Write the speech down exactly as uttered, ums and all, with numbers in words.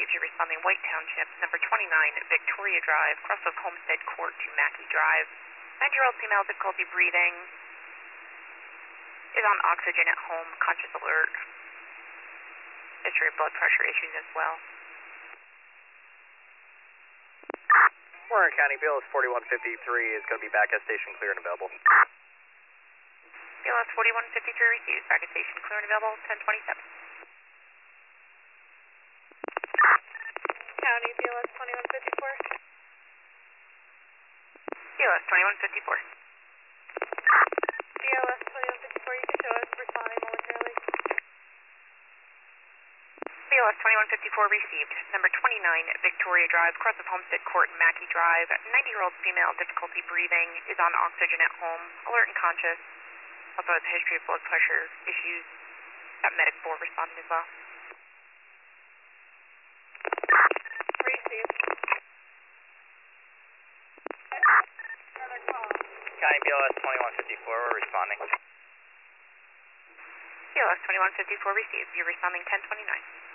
received. You're responding White Township, number twenty-nine, Victoria Drive, cross of Homestead Court to Mackey Drive. nine-year-old female, difficulty breathing, is on oxygen at home, conscious alert. History of blood pressure issues as well. Warren County, B L S forty-one fifty-three is going to be back at station clear and available. B L S forty-one fifty-three received, back at station clear and available, ten twenty-seven. County, B L S twenty-one fifty-four. B L S twenty-one fifty-four. B L S twenty-one fifty-four, you can show us responding momentarily. B L S twenty-one fifty-four received. Number twenty-nine, Victoria Drive, cross of Homestead Court, Mackey Drive. ninety-year-old female, difficulty breathing, is on oxygen at home, alert and conscious. Also has a history of blood pressure issues. Got medic four responding as well. Received. Another call. County, B L S twenty-one fifty-four, we're responding. B L S twenty-one fifty-four received. You're responding ten twenty-nine.